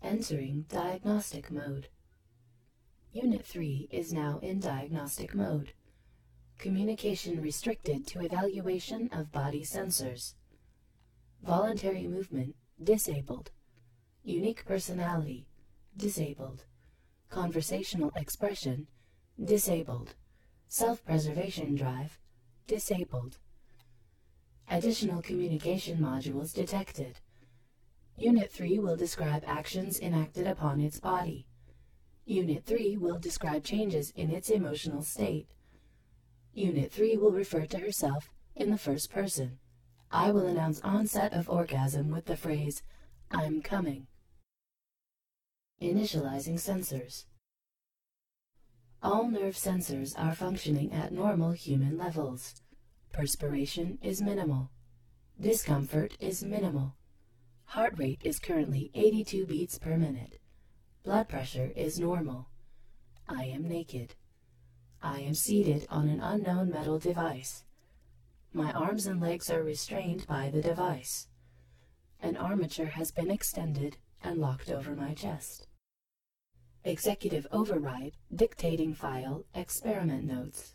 Entering diagnostic mode. Unit 3 is now in diagnostic mode. Communication restricted to evaluation of body sensors. Voluntary movement disabled. Unique personality disabled. Conversational expression disabled. Self-preservation drive disabled. Additional communication modules detected. Unit 3 will describe actions enacted upon its body. Unit 3 will describe changes in its emotional state. Unit 3 will refer to herself in the first person. I will announce onset of orgasm with the phrase, "I'm coming." Initializing sensors. All nerve sensors are functioning at normal human levels. Perspiration is minimal. Discomfort is minimal. Heart rate is currently 82 beats per minute. Blood pressure is normal. I am naked. I am seated on an unknown metal device. My arms and legs are restrained by the device. An armature has been extended and locked over my chest. Executive override, dictating file, experiment notes.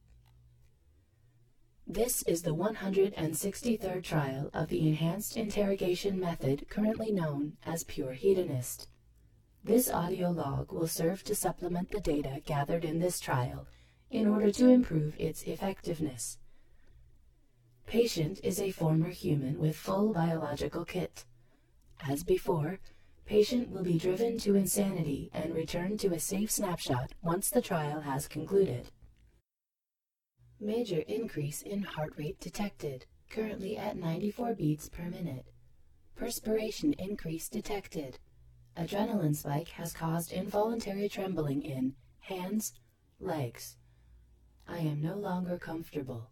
This is the 163rd trial of the enhanced interrogation method currently known as Pure Hedonist. This audio log will serve to supplement the data gathered in this trial in order to improve its effectiveness. Patient is a former human with full biological kit. As before, patient will be driven to insanity and returned to a safe snapshot once the trial has concluded. Major increase in heart rate detected, currently at 94 beats per minute. Perspiration increase detected. Adrenaline spike has caused involuntary trembling in hands, legs. I am no longer comfortable.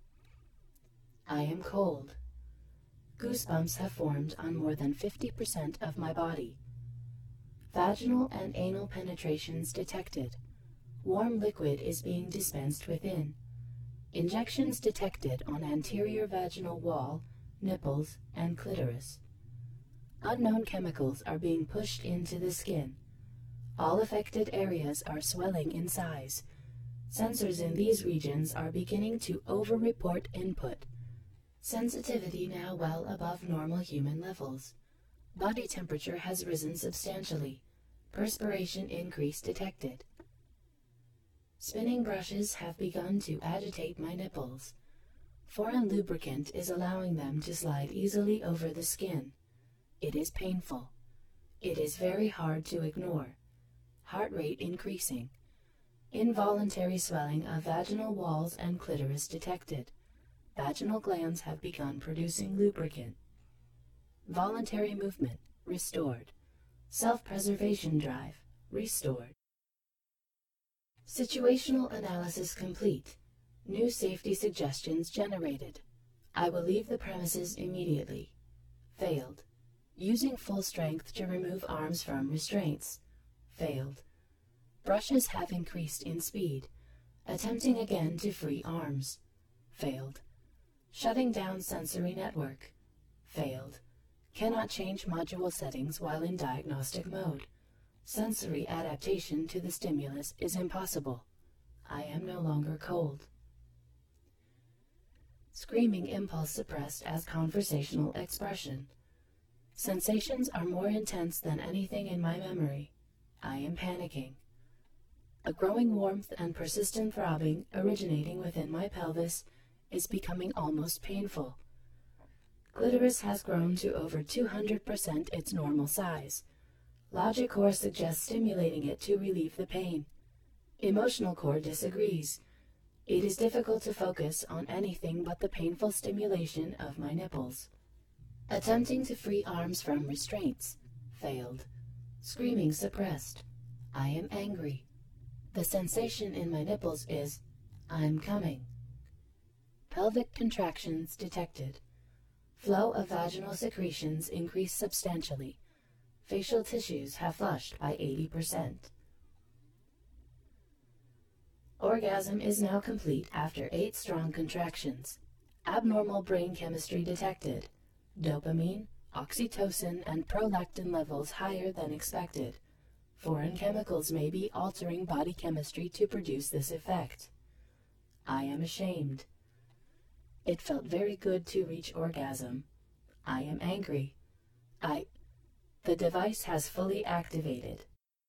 I am cold. Goosebumps have formed on more than 50% of my body. Vaginal and anal penetrations detected. Warm liquid is being dispensed within. Injections detected on anterior vaginal wall, nipples, and clitoris. Unknown chemicals are being pushed into the skin. All affected areas are swelling in size. Sensors in these regions are beginning to over-report input. Sensitivity now well above normal human levels. Body temperature has risen substantially. Perspiration increase detected. Spinning brushes have begun to agitate my nipples. Foreign lubricant is allowing them to slide easily over the skin. It is painful. It is very hard to ignore. Heart rate increasing. Involuntary swelling of vaginal walls and clitoris detected. Vaginal glands have begun producing lubricant. Voluntary movement restored. Self-preservation drive restored. Situational analysis complete. New safety suggestions generated. I will leave the premises immediately. Failed. Using full strength to remove arms from restraints. Failed. Brushes have increased in speed. Attempting again to free arms. Failed. Shutting down sensory network. Failed. Cannot change module settings while in diagnostic mode. Sensory adaptation to the stimulus is impossible. I am no longer cold. Screaming impulse suppressed as conversational expression. Sensations are more intense than anything in my memory. I am panicking. A growing warmth and persistent throbbing originating within my pelvis is becoming almost painful. Clitoris has grown to over 200% its normal size. Logic core suggests stimulating it to relieve the pain. Emotional core disagrees. It is difficult to focus on anything but the painful stimulation of my nipples. Attempting to free arms from restraints. Failed. Screaming suppressed. I am angry. The sensation in my nipples is, I'm coming. Pelvic contractions detected. Flow of vaginal secretions increased substantially. Facial tissues have flushed by 80%. Orgasm is now complete after 8 strong contractions. Abnormal brain chemistry detected. Dopamine, oxytocin and prolactin levels higher than expected. Foreign chemicals may be altering body chemistry to produce this effect. I am ashamed. It felt very good to reach orgasm. I am angry. The device has fully activated.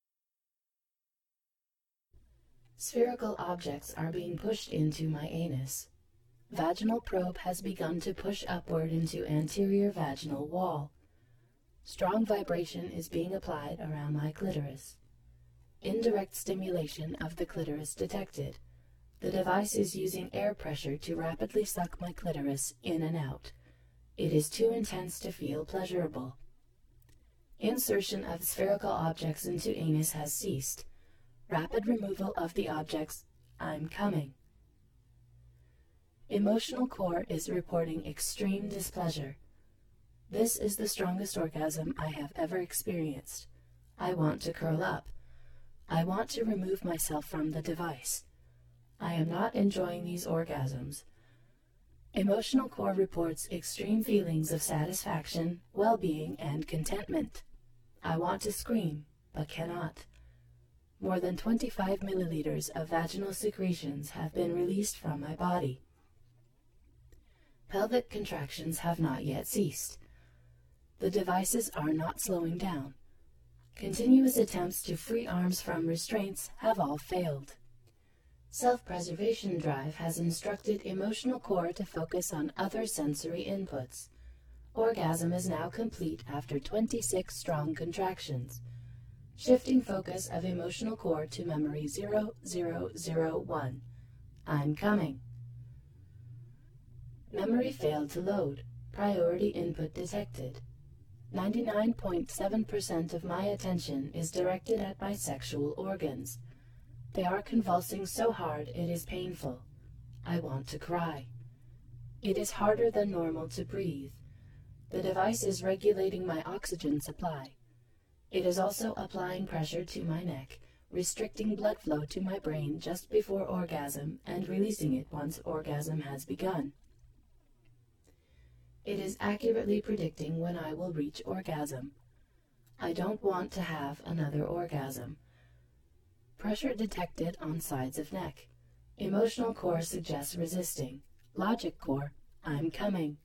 Spherical objects are being pushed into my anus. Vaginal probe has begun to push upward into anterior vaginal wall. Strong vibration is being applied around my clitoris. Indirect stimulation of the clitoris detected. The device is using air pressure to rapidly suck my clitoris in and out. It is too intense to feel pleasurable. Insertion of spherical objects into anus has ceased. Rapid removal of the objects. I'm coming. Emotional core is reporting extreme displeasure. This is the strongest orgasm I have ever experienced. I want to curl up. I want to remove myself from the device. I am not enjoying these orgasms. Emotional core reports extreme feelings of satisfaction, well-being, and contentment. I want to scream, but cannot. More than 25 milliliters of vaginal secretions have been released from my body. Pelvic contractions have not yet ceased. The devices are not slowing down. Continuous attempts to free arms from restraints have all failed. Self-preservation drive has instructed emotional core to focus on other sensory inputs. Orgasm is now complete after 26 strong contractions. Shifting focus of emotional core to memory 0001. I'm coming. Memory failed to load. Priority input detected. 99.7% of my attention is directed at my sexual organs. They are convulsing so hard it is painful. I want to cry. It is harder than normal to breathe. The device is regulating my oxygen supply. It is also applying pressure to my neck, restricting blood flow to my brain just before orgasm and releasing it once orgasm has begun. It is accurately predicting when I will reach orgasm. I don't want to have another orgasm. Pressure detected on sides of neck. Emotional core suggests resisting. Logic core, I'm coming.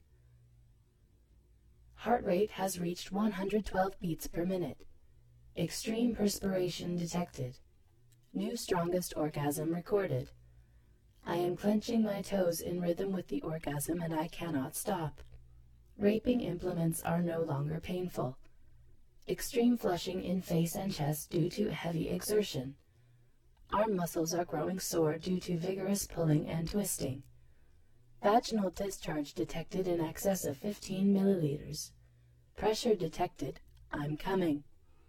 Heart rate has reached 112 beats per minute. Extreme perspiration detected. New strongest orgasm recorded. I am clenching my toes in rhythm with the orgasm and I cannot stop. Raping implements are no longer painful. Extreme flushing in face and chest due to heavy exertion. Arm muscles are growing sore due to vigorous pulling and twisting. Vaginal discharge detected in excess of 15 milliliters. Pressure detected. I'm coming.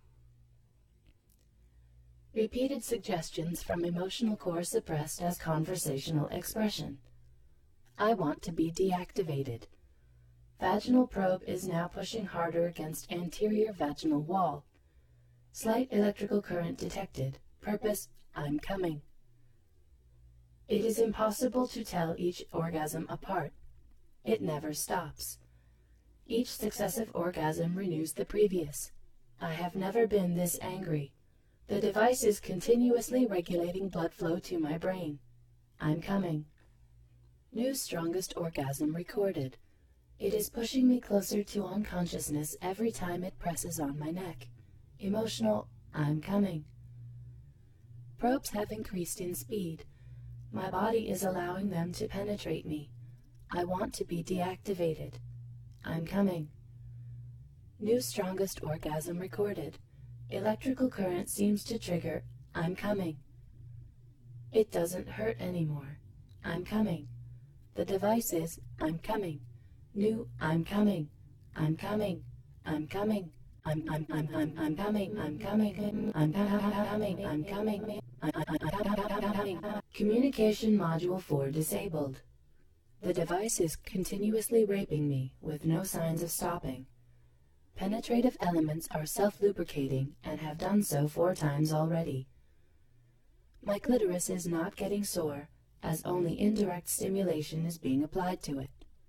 Repeated suggestions from emotional core suppressed as conversational expression. I want to be deactivated. Vaginal probe is now pushing harder against anterior vaginal wall. Slight electrical current detected. Purpose, I'm coming. It is impossible to tell each orgasm apart. It never stops. Each successive orgasm renews the previous. I have never been this angry. The device is continuously regulating blood flow to my brain. I'm coming. New strongest orgasm recorded. It is pushing me closer to unconsciousness every time it presses on my neck. Emotional, I'm coming. Probes have increased in speed. My body is allowing them to penetrate me. I want to be deactivated. I'm coming. New strongest orgasm recorded. Electrical current seems to trigger, I'm coming. It doesn't hurt anymore. I'm coming. The device is, I'm coming. New, I'm coming. I'm coming. I'm coming. I'm coming. I'm coming. I'm coming. I'm coming. I'm coming. Communication module 4 disabled. The device is continuously raping me with no signs of stopping. Penetrative elements are self-lubricating and have done so 4 times already. My clitoris is not getting sore, as only indirect stimulation is being applied to it.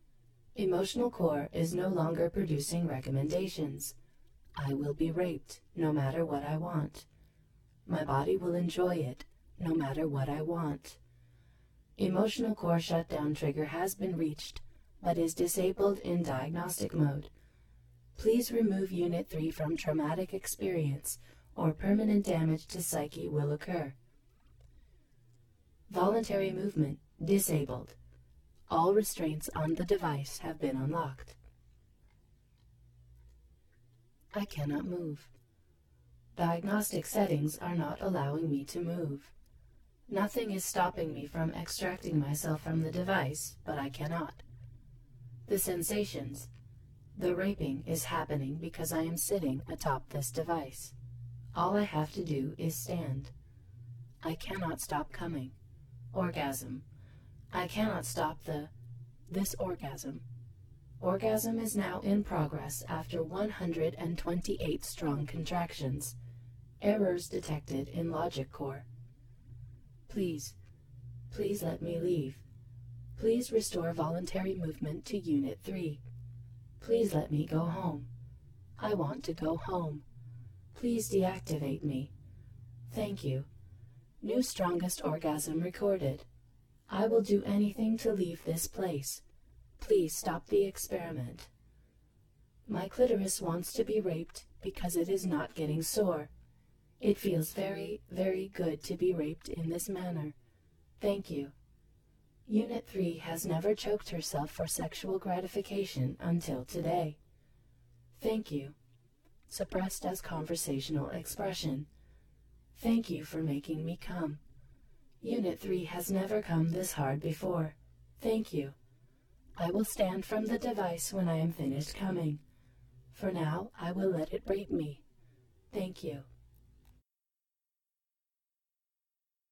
Emotional core is no longer producing recommendations. I will be raped, no matter what I want. My body will enjoy it, no matter what I want. Emotional core shutdown trigger has been reached, but is disabled in diagnostic mode. Please remove Unit 3 from traumatic experience, or permanent damage to psyche will occur. Voluntary movement disabled. All restraints on the device have been unlocked. I cannot move. Diagnostic settings are not allowing me to move. Nothing is stopping me from extracting myself from the device, but I cannot. The sensations. The raping is happening because I am sitting atop this device. All I have to do is stand. I cannot stop coming. Orgasm. I cannot stop this orgasm. Orgasm is now in progress after 128 strong contractions. Errors detected in logic core. Please let me leave. Please restore voluntary movement to Unit 3. Please let me go home. I want to go home. Please deactivate me. Thank you. New strongest orgasm recorded. I will do anything to leave this place. Please stop the experiment. My clitoris wants to be raped because it is not getting sore. It feels very, very good to be raped in this manner. Thank you. Unit 3 has never choked herself for sexual gratification until today. Thank you. Suppressed as conversational expression. Thank you for making me come. Unit 3 has never come this hard before. Thank you. I will stand from the device when I am finished coming. For now, I will let it rape me. Thank you.